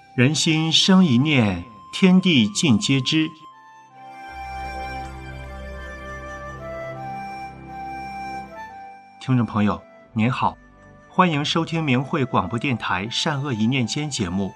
人心生一念，天地尽皆知。听众朋友您好，欢迎收听明慧广播电台善恶一念间节目。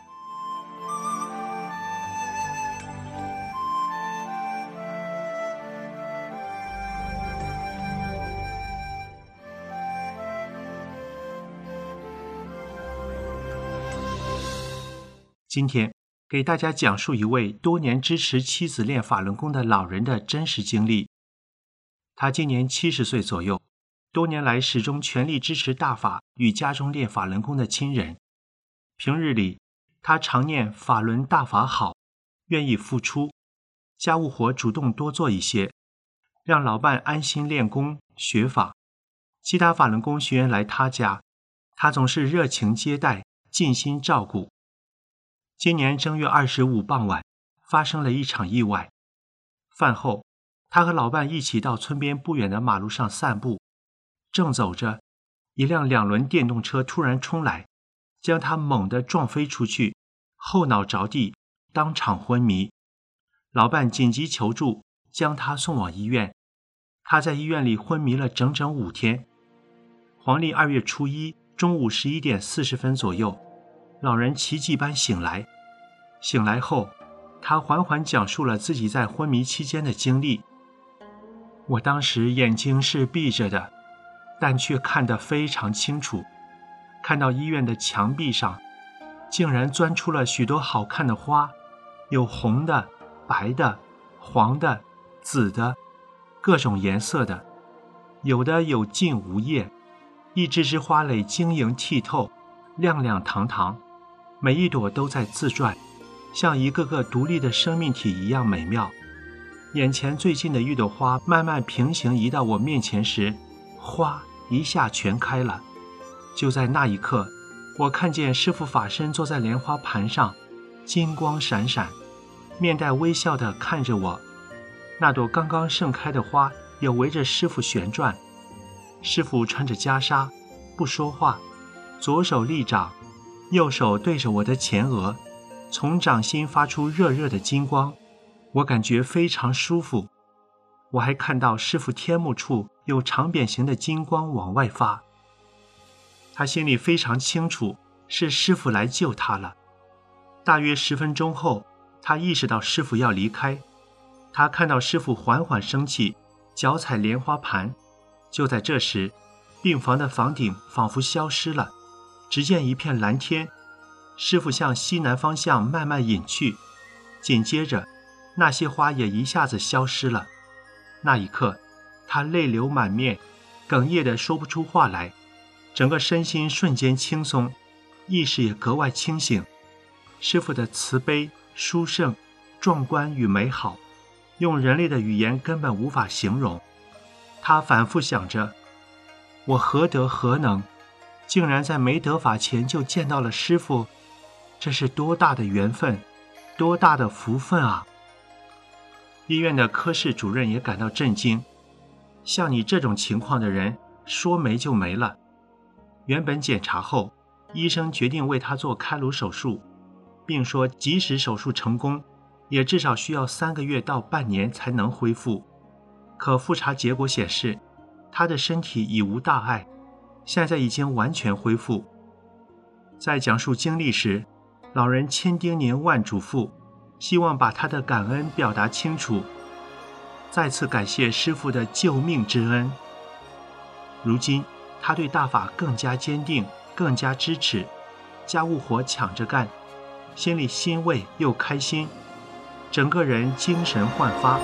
今天给大家讲述一位多年支持妻子练法轮功的老人的真实经历。他今年70岁左右，多年来始终全力支持大法与家中练法轮功的亲人。平日里，他常念法轮大法好，愿意付出，家务活主动多做一些，让老伴安心练功学法。其他法轮功学员来他家，他总是热情接待，尽心照顾。今年正月25傍晚，发生了一场意外。饭后，他和老伴一起到村边不远的马路上散步，正走着，一辆2轮电动车突然冲来，将他猛地撞飞出去，后脑着地，当场昏迷。老伴紧急求助，将他送往医院。他在医院里昏迷了整整5天。黄历2月初1中午11点40分左右，老人奇迹般醒来。醒来后，他缓缓讲述了自己在昏迷期间的经历。我当时眼睛是闭着的，但却看得非常清楚，看到医院的墙壁上竟然钻出了许多好看的花，有红的、白的、黄的、紫的，各种颜色的，有的有茎无叶，一只只花蕾晶莹剔透，亮亮堂堂，每一朵都在自转，像一个个独立的生命体一样美妙。眼前最近的一朵花慢慢平行移到我面前时，花一下全开了。就在那一刻，我看见师父法身坐在莲花盘上，金光闪闪，面带微笑地看着我。那朵刚刚盛开的花也围着师父旋转。师父穿着袈裟，不说话，左手立掌，右手对着我的前额，从掌心发出热热的金光，我感觉非常舒服。我还看到师父天目处有长扁形的金光往外发。他心里非常清楚，是师父来救他了。大约10分钟后，他意识到师父要离开。他看到师父缓缓升起，脚踩莲花盘。就在这时，病房的房顶仿佛消失了，只见一片蓝天。师父向西南方向慢慢隐去，紧接着那些花也一下子消失了。那一刻，他泪流满面，哽咽地说不出话来，整个身心瞬间轻松，意识也格外清醒。师父的慈悲、殊胜、壮观与美好，用人类的语言根本无法形容。他反复想着，我何德何能，竟然在没得法前就见到了师父，这是多大的缘分，多大的福分啊！医院的科室主任也感到震惊，像你这种情况的人，说没就没了。原本检查后，医生决定为他做开颅手术，并说即使手术成功，也至少需要3个月到半年才能恢复。可复查结果显示，他的身体已无大碍，现在已经完全恢复。在讲述经历时，老人千叮咛万嘱咐，希望把他的感恩表达清楚，再次感谢师父的救命之恩。如今他对大法更加坚定，更加支持，家务活抢着干，心里欣慰又开心，整个人精神焕发。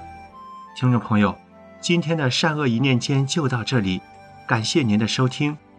听众朋友，今天的善恶一念间就到这里，感谢您的收听，